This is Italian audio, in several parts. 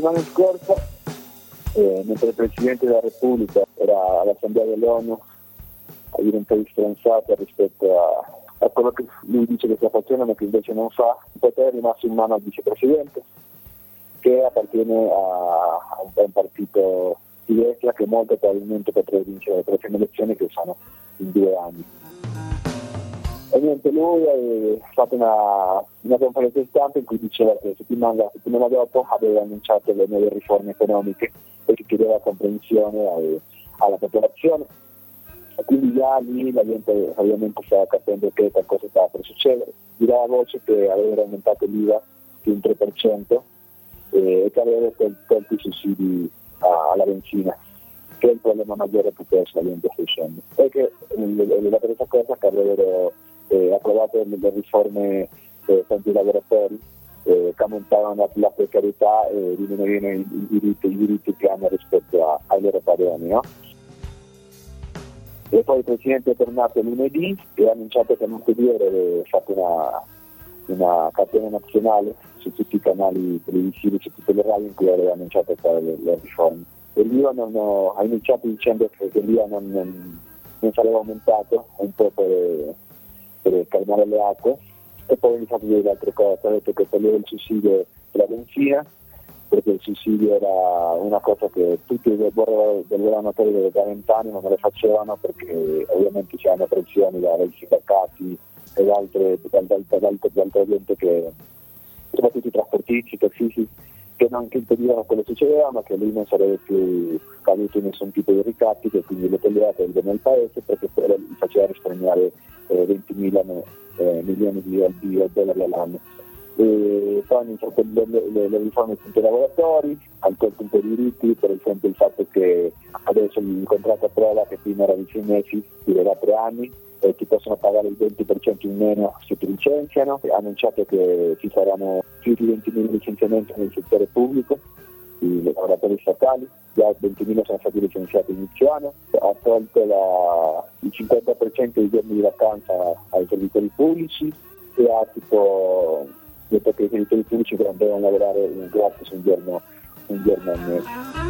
settimana scorsa, mentre il Presidente della Repubblica era all'Assemblea dell'ONU a dire un po' di stronzata rispetto a quello che lui dice che sta facendo ma che invece non fa, il potere è rimasto in mano al Vicepresidente, che appartiene a un partito di destra che molto probabilmente potrebbe vincere le prossime elezioni, che sono in 2 anni. E niente, lui ha fatto una conferenza stampa in cui diceva che la settimana dopo aveva annunciato le nuove riforme economiche e che chiedeva comprensione alla popolazione. E quindi già lì la gente ovviamente stava capendo che qualcosa stava per succedere. Dirà la voce che aveva aumentato l'IVA più un 3% e che aveva tolto i sussidi alla benzina, che è il problema maggiore per cui la gente sta uscendo. E che la terza cosa che avrebbero approvato le riforme per i lavoratori che aumentavano la precarietà e diminuivano i diritti che hanno rispetto ai loro padroni, no? E poi il Presidente è tornato lunedì e ha annunciato che martedì avrebbe fatto una catena nazionale su tutti i canali televisivi, su tutte le radio, in cui aveva annunciato le riforme. E l'IVA ha iniziato dicendo che l'IVA non sarebbe aumentato, un po' per calmare le acque, e poi ha iniziato a dire altre cose. Ha detto che toglieva il sussidio della benzina, perché il sussidio era una cosa che tutti volevano togliere da 20 anni, ma non le facevano perché ovviamente c'erano pressioni dai sindacati e da altra gente, che soprattutto i trasportisti, i tassisti, che non impedivano quello che succedeva, ma che lui non sarebbe più caduto in nessun tipo di ricatti, che quindi le toglieva per il bene del paese, perché quello gli faceva risparmiare 20.000 milioni di dollari all'anno. E poi hanno iniziato le riforme per i lavoratori, hanno tolto un po' di diritti, per esempio il fatto che adesso il contratto a prova, che prima era di 6 mesi, durerà 3 anni, e ti possono pagare il 20% in meno se ti licenziano. Ha annunciato che ci saranno più di 20.000 licenziamenti nel settore pubblico, i lavoratori statali, già 20.000 sono stati licenziati inizio anno, ha tolto il 50% dei giorni di vacanza ai servitori pubblici e ha detto che i servitori pubblici devono lavorare gratis un giorno al mese.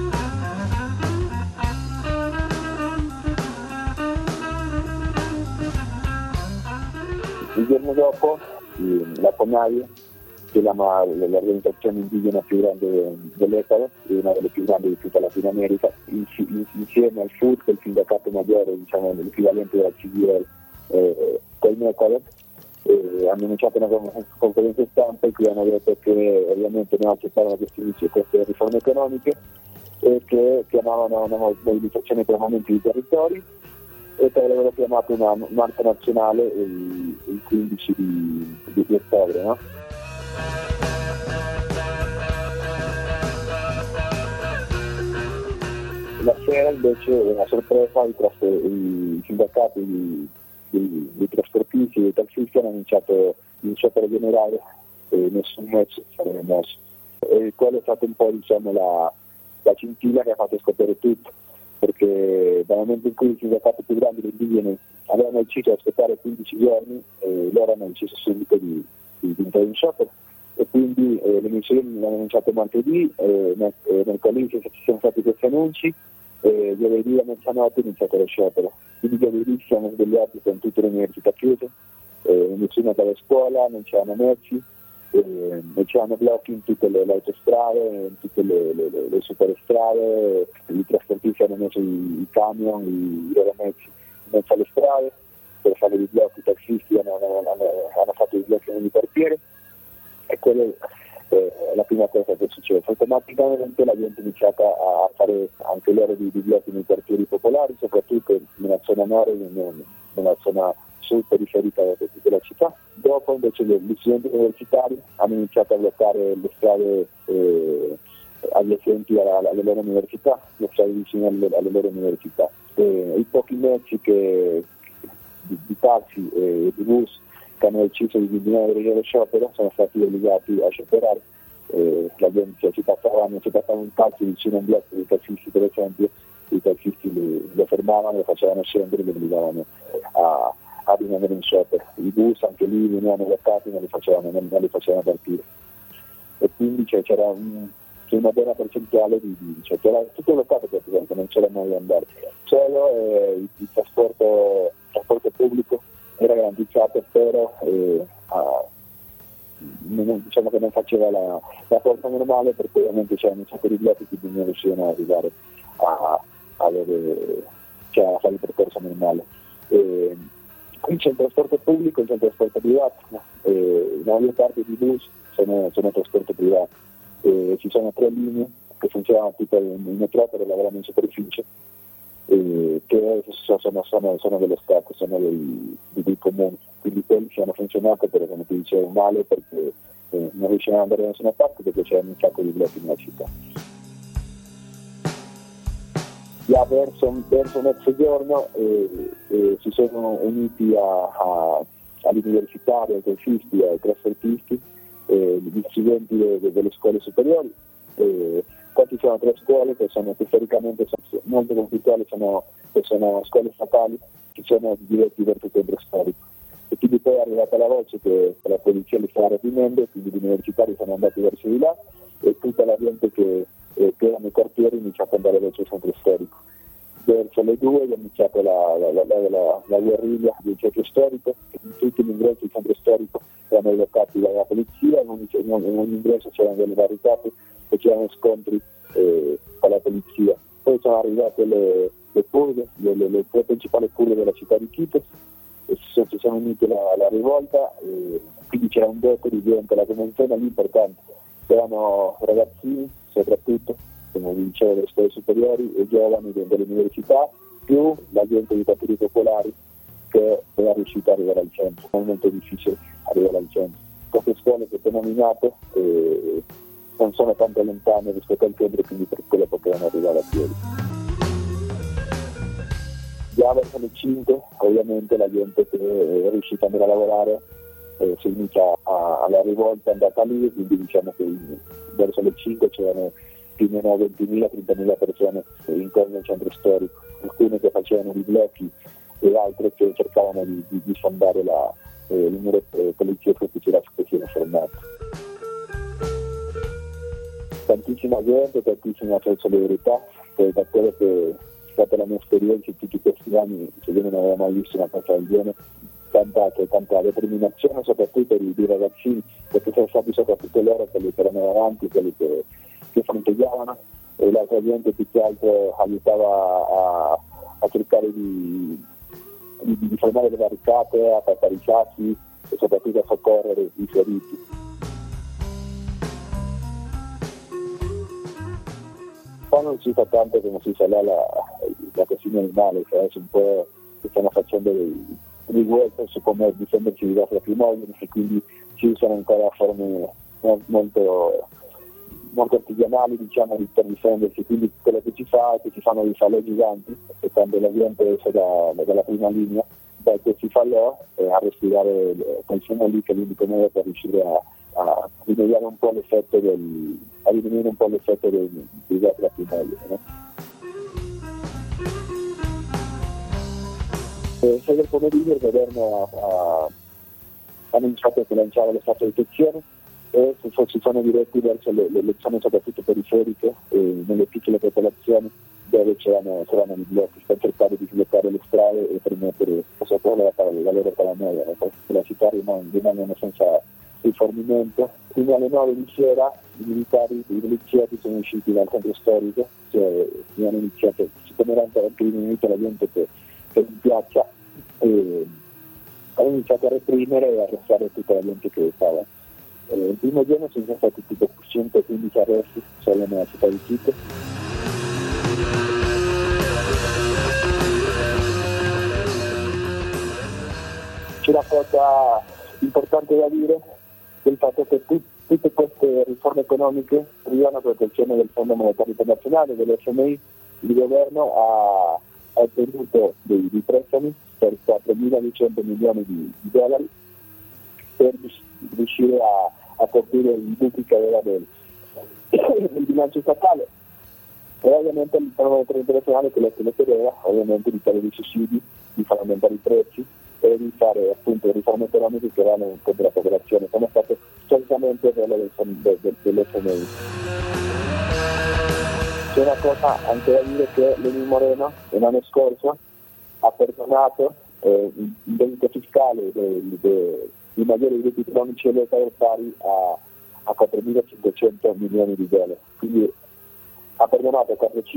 Il giorno dopo la CONAIE, che è l'organizzazione indigena più grande dell'Ecuador, è una delle più grandi di tutta Latino America, insieme al FUT, che è il sindacato maggiore, diciamo l'equivalente della CGIL in Ecuador, hanno annunciato una conferenza stampa in cui hanno detto che ovviamente non accettavano queste riforme economiche e che chiamavano una mobilitazione permanente di territori, e che avrebbero chiamato una marcia nazionale il 15 di ottobre, no? La sera invece una sorpresa, i sindacati dei trasportisti e dei tassisti hanno annunciato il sciopero generale e nessun mezzo sarebbe mosso. E quello è stato un po' la scintilla che ha fatto scoprire tutto, perché dal momento in cui i sindacati più grandi, le indigene, avevano deciso di aspettare 15 giorni, loro hanno deciso subito di entrare in sciopero, e quindi le misure l'hanno annunciato martedì, mercoledì ci sono stati questi annunci, giovedì a mezzanotte è iniziato lo sciopero. Quindi giovedì ci siamo svegliati con tutte le università chiuse, nessuno andava a scuola, non c'erano mezzi, e c'erano blocchi in tutte le autostrade, in tutte le superstrade, i trasportisti hanno messo i camion, i loro mezzi in mezzo alle strade per fare i blocchi, i tassisti hanno fatto i blocchi nel quartiere, e quello è la prima cosa che succede. Automaticamente la gente ha iniziato a fare anche loro di blocchi nei quartieri popolari, soprattutto nella zona nord e nella zona sud periferica della città. Dopo invece gli studenti universitari hanno iniziato a bloccare le strade adiacenti alle loro università, le strade vicine alle loro università. I pochi mezzi di taxi e di bus che hanno deciso di diminuire lo sciopero sono stati obbligati a scioperare. La gente ci passava un taxi vicino a un blocco di tassisti, per esempio, i tassisti lo fermavano, lo facevano scendere e lo obbligavano a rimanere in sciopero. I bus anche lì venivano bloccati, non li facevano partire. E quindi c'era su una buona percentuale cioè c'era tutto lo Stato praticamente, non c'era mai da andare, solo il trasporto pubblico era garantizzato, però diciamo che non faceva la forza normale, perché ovviamente c'erano un sacco di blocchi che non riuscivano ad arrivare a fare il percorso normale. Qui c'è il trasporto pubblico e c'è il trasporto privato, la maggior parte di bus sono trasporto privato, ci sono 3 linee che funzionano tipo in metropoli, lavorano in superficie, che sono dello Stato, sono dei comuni, quindi quelli ci hanno funzionato, però come ti dicevo male, perché non riuscivano ad andare da nessuna parte, perché c'erano un sacco di blocchi nella città. Ya verso mezzogiorno si sono uniti all'universitario, ai golfisti, ai trasportisti, gli studenti delle scuole superiori. Qua ci sono 3 scuole che storicamente sono molto conflittuali, sono scuole statali che sono diretti verso il centro storico. E quindi poi è arrivata la voce che la polizia li sta reprimendo, quindi gli universitari sono andati verso di là e tutta la gente che erano i quartieri ha iniziato ad andare verso il centro storico. Verso le 2 è iniziata la guerriglia del centro storico, tutti gli ingressi del centro storico erano bloccati dalla polizia, in ogni ingresso c'erano delle barricate e c'erano scontri con la polizia. Poi sono arrivate le curve, le 3 principali curve della città di Quito, e si sono unite la rivolta, quindi c'era un blocco di gente. La convenzione lì importante, c'erano ragazzini soprattutto, come vi dicevo, delle scuole superiori e giovani delle università, più la gente dei partiti popolari che era riuscita ad arrivare al centro. È molto difficile arrivare al centro. Queste scuole che ho nominato non sono tanto lontane rispetto al centro, quindi per quello potevano arrivare a piedi. Già verso le 5 ovviamente la gente che è riuscita ad andare a lavorare si inizia alla rivolta, è andata lì, quindi diciamo che verso le 5 c'erano più o meno 20.000-30.000 persone intorno al centro storico, alcune che facevano i blocchi e altre che cercavano di sfondare il muro polizioso che si era formato. Tantissima gente, tantissima solidarietà, da quello che è stata la mia esperienza in tutti questi anni, che io non avevo mai visto una cosa del genere, tanta determinazione soprattutto di ragazzini, perché sono stati soprattutto loro quelli che erano avanti, quelli che fronteggiavano, e l'altra gente più che altro aiutava a cercare di fermare le barricate, a passare i sassi e soprattutto a soccorrere i feriti. Qua non si fa tanto come si sa là la questione animale, cioè adesso un po' si stanno facendo dei welfare su come difendersi di gas lacrimogeni, e quindi ci usano ancora forme molto artigianali, diciamo, per difendersi. Quindi quello che ci fa è che ci fanno dei falò giganti, e quando la gente esce dalla prima linea, da questi falò a respirare quel fumo lì, che è l'unico modo per riuscire a rimediare un po' l'effetto dei gas lacrimogeni, no? 6 del pomeriggio il governo ha annunciato che lanciava lo stato di eccezione e si sono diretti verso le zone soprattutto periferiche, nelle piccole popolazioni dove c'erano i blocchi, per cercare di sbloccare le strade e permettere la loro paranoia, perché la città rimangono senza rifornimento. Quindi alle 9 di sera i poliziotti sono usciti dal centro storico, cioè hanno iniziato, siccome era anche diminuita la gente che in piazza, hanno iniziato a reprimere e a arrestare tutta la gente che stava. Il primo giorno sono stati tipo 115 arresti solo nella città di Quito. C'è una cosa importante da dire, del fatto che tutte queste riforme economiche arrivano a protezione del Fondo Monetario Internazionale, dell'FMI. Il governo ha ottenuto dei prestami per 4.200 milioni di dollari per riuscire a coprire i buchi che aveva il bilancio statale, e ovviamente il Fondo Monetario Internazionale quello che lo chiedeva ovviamente di fare dei sussidi, di far aumentare i prezzi e di fare appunto riforme economiche che vanno contro la popolazione, come è stato solitamente quello dell'FMI. C'è una cosa anche da dire che Lenín Moreno l'anno scorso ha perdonato il debito fiscale di maggiori debiti economici dell'Ecuador pari a 4.500 milioni di dollari. Quindi ha perdonato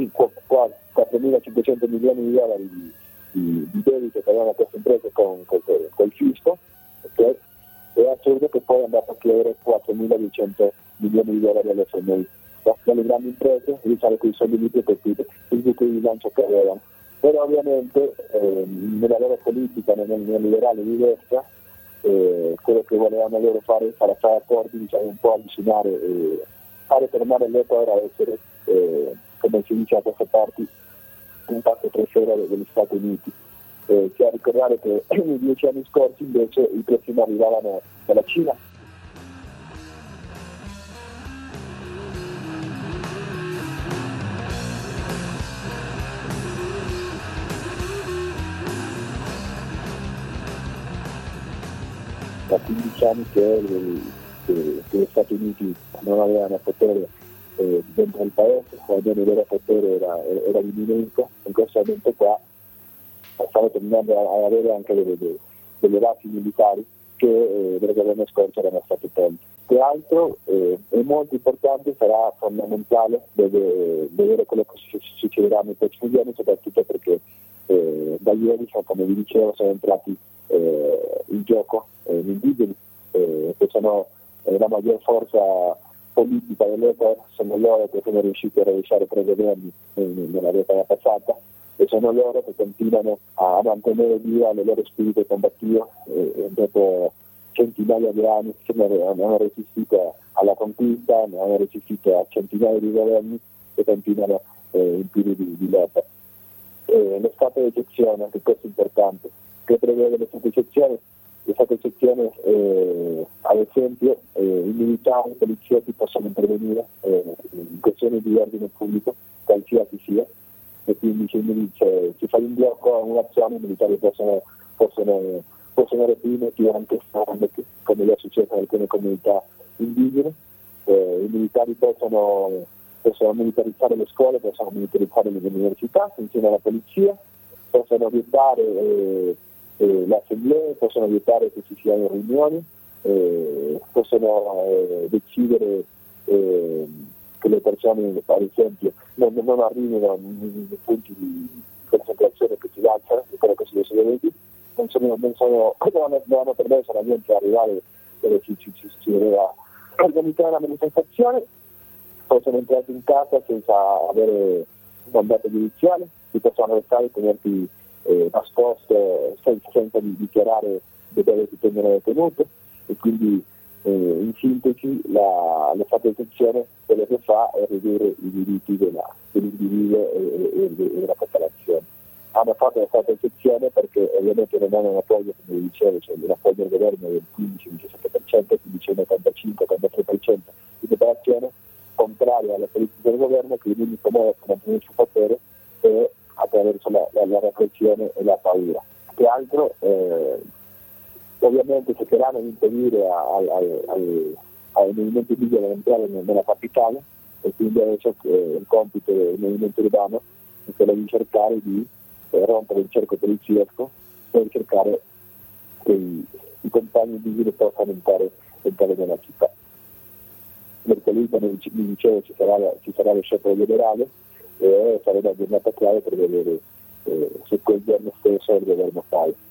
4.500 milioni di dollari di debito che avevano queste imprese col fisco, okay? È assurdo che poi è andato a chiedere 4.200 milioni di dollari all'FMI. Dalle grandi imprese, diciamo che i soldi lì per il buco di bilancio che avevano. Però ovviamente nella loro politica, nel liberale di destra, quello che volevano loro fare sarà fare accordi, diciamo, un po' avvicinare e fare tornare l'Ecuador a essere, come si dice a queste parti, un passo trasera degli Stati Uniti. C'è a ricordare che nei 10 anni scorsi invece i prezzi arrivavano dalla Cina. Da 15 anni che gli Stati Uniti non avevano potere dentro il paese, o almeno il loro potere era diminuito. In questo momento qua stavo tornando ad avere anche delle basi militari che del governo scorso erano state tolte. Tra l'altro è molto importante, sarà fondamentale vedere quello che succederà nei prossimi giorni, soprattutto perché da ieri, come vi dicevo, sono entrati in gioco gli indigeni, che sono la maggior forza politica dell'Ecuador, sono loro che sono riusciti a rovesciare 3 governi nella década passata, e sono loro che continuano a mantenere viva le loro spirito combattivo dopo centinaia di anni che hanno resistito alla conquista, hanno resistito a centinaia di governi che continuano in piedi di lotta. Lo stato di eccezione, anche questo è importante, che prevede lo stato di eccezione. Lo stato di eccezione, ad esempio, i militari, i poliziotti possono intervenire in questioni di ordine pubblico, qualsiasi sia, e quindi si fa in blocco un'azione, i militari possono reprimerti anche come è successo in alcune comunità indigene. I militari possono militarizzare le scuole, possono militarizzare le università insieme alla polizia, possono vietare le assemblee, possono vietare che ci siano riunioni, possono decidere che le persone, ad esempio, non arrivino nei punti di concentrazione che si lanciano, di quello che si vede, non hanno permesso alla gente arrivare dove ci doveva organizzare la manifestazione, possono entrare in casa senza avere un mandato giudiziale, ti possono arrestare e tenerti nascosto senza dichiarare dove ti tengono detenuto, e quindi in sintesi lo stato di eccezione quello che fa è ridurre i diritti dell'individuo e della popolazione. Hanno fatto lo stato di eccezione perché ovviamente non hanno un appoggio, come dicevo, cioè l'appoggio del governo del 15-17%, quindi c'è un 85-83% di popolazione contraria alla politica del governo, quindi l'unico modo per mantenere il suo potere è attraverso la repressione e la paura. Che altro ovviamente cercheranno di impedire ai movimenti indigeni di entrare nella capitale, e quindi adesso il compito del movimento urbano è quello di cercare di rompere il cerco poliziesco per cercare che i compagni indigeni possano entrare nella città. Mercoledì, come vi dicevo, ci sarà lo sciopero generale e sarà una giornata chiave per vedere se quel giorno stesso il governo fa.